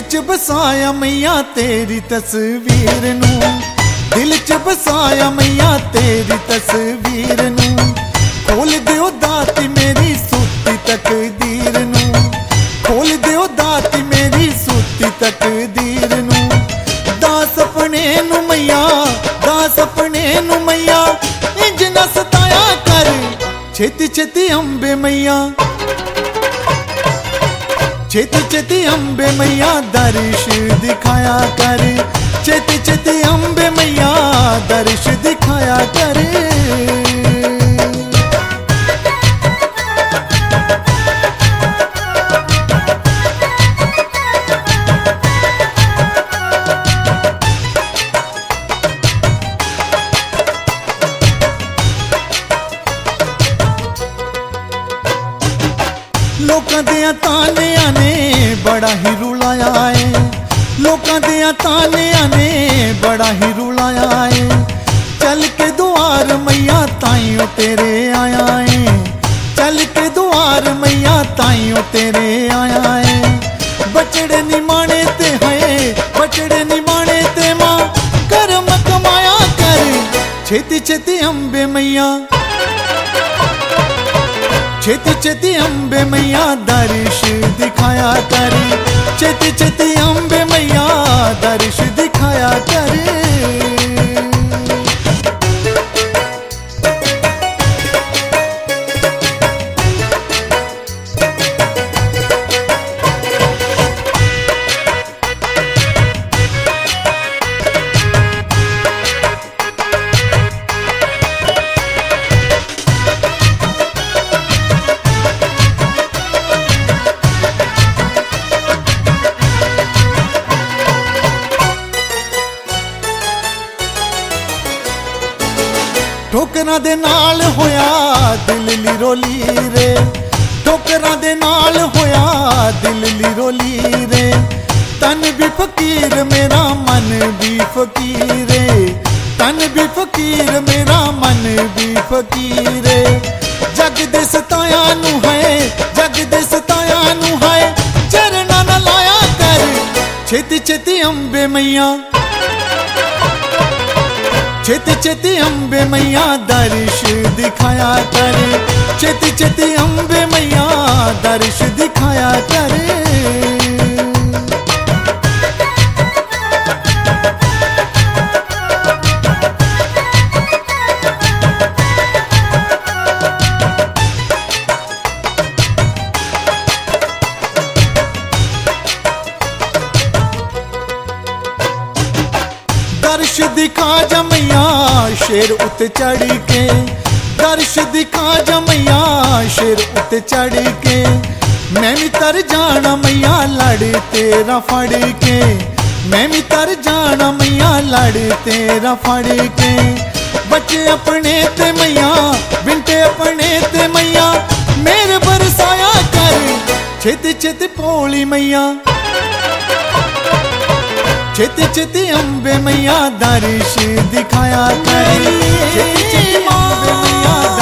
च बसाया मैया तेरी तस्वीर नू, दिल च बसाया मैया तेरी तस्वीर नू। खोल दियो दाती मेरी सुती तकदीर नू, खोल दियो दाती मेरी सुती तकदीर नू। दास अपने नू मैया, दास अपने नू मैया, इंज न सताया कर, छेती छेती अम्बे मैया, छेती छेती अम्बे मैया दर्श दिखाया कर, छेती छेती अम्बे मैया दर्श दिखाया कर। लोकां दियां तानियां ने बड़ा ही रुलाया है, लोकां दियां तानियां ने बड़ा ही रुलाया है। चल के दुआर मैया ताइयों तेरे आया है, चल के दुआर मैया ताइयों तेरे आया है। बचड़े निमाने ते है, बचड़े निमाने ते माँ कर्म कमाया कर, छेती छेती अम्बे मैया, छेती छेती अम्बे मैया दर्श दिखाया कर, छेती छेती अम्बे मैया दर्श दिखाया कर। ठोकरां दे नाल होया दिल लिरोली रे, ठोकरां दे नाल होया दिल लिरोली रे। तन भी फकीर मेरा मन भी फकीर रे, तन भी फकीर मेरा मन भी फकीर रे। जग दे सताया नू है, जग दे सताया नू है, चरना न लाया कर, छेती छेती अम्बे मैया, छेती छेती अम्बे मैया दर्श दिखाया कर, छेती छेती अम्बे मैया दर्श दिखाया कर। दर्श दिखा जा मैया शेर उत चढ़ के, दर्श दिखा जा मैया शेर उत चढ़ के। मैं भी तर जाना मैया लड़ तेरा फड़ के, मैं भी तर जाना मैया लड़ तेरा फड़ के। बच्चे अपने ते मैया, बिंटे अपने ते मैया, मेरे बरसाया कर, छेती छेती भोली मैया, छेती छेती अम्बे मैया दर्श दिखाया कर, छेती छेती अम्बे मैया